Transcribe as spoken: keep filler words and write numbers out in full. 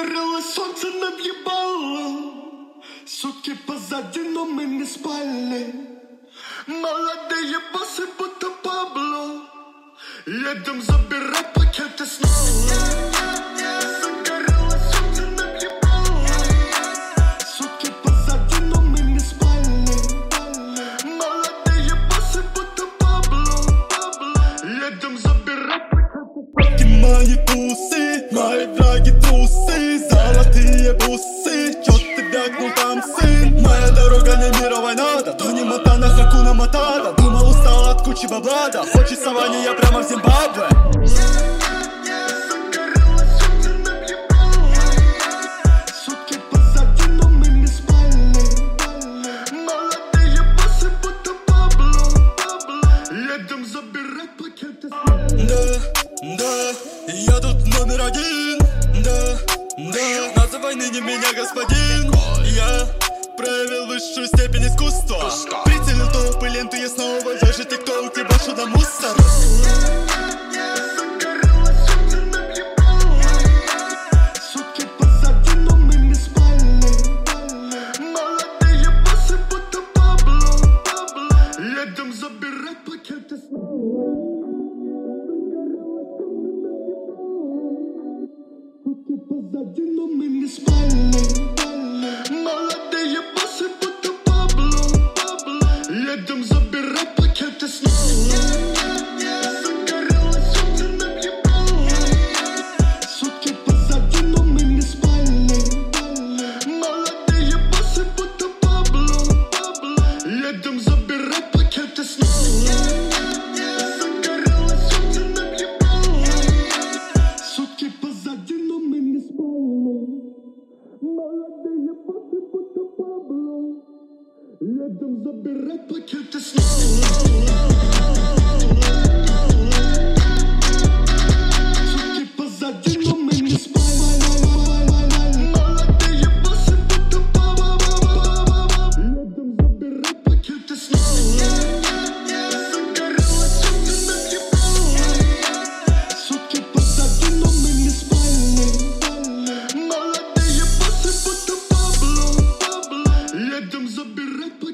Загорело солнце над ебалом. Сутки позади, но мы не спали. Молодые боссы, будто Пабло. Едем забирать пакеты снова. Загорело солнце над ебалом. Сутки позади, но мы не спали. Молодые боссы, будто Пабло. Едем забирать пакеты. Мои тусы, мои враги трусы, золотые бусы. Чё ты вякнул там, сын? Моя дорога не мировая надо, то не Монтана, Хакуна Матата. Думал, устал от кучи бабла, да хочется Ваня, я прямо в Зимбабве. Сутки позади, но мы не спали. Молодые боссы, будто Пабло. Едем забирать пакеты. Да, да, я тут номер один. Да, да, называй ныне меня господин. Я проявил высшую степень искусства. Прицелил толпы, ленты я снова. Даже тикток, ты больше на мусор. Сутки позади, но мы не спали. Молодые боссы, будто Пабло. Едем забирать пакеты. Сутки позади, но мы не спали. Молодые боссы, будто Пабло. Едем забирать пакеты снова. Загорело солнце над ебалом. Сутки позади, но мы не спали. Молодые боссы, будто Пабло. Едем забирать пакеты снова. Загорело солнце над ебалом. Сутки позади, но мы не спали. Молодые боссы, будто Пабло. Едем забирать пакеты снова. Сутки позади, но мы не спали. Молодые боссы, будто Пабло. Едем забирать пакеты снова. Загорело солнце над ебалом. Сутки позади, но мы не спали. Молодые боссы, будто Пабло. Едем забирать пакеты.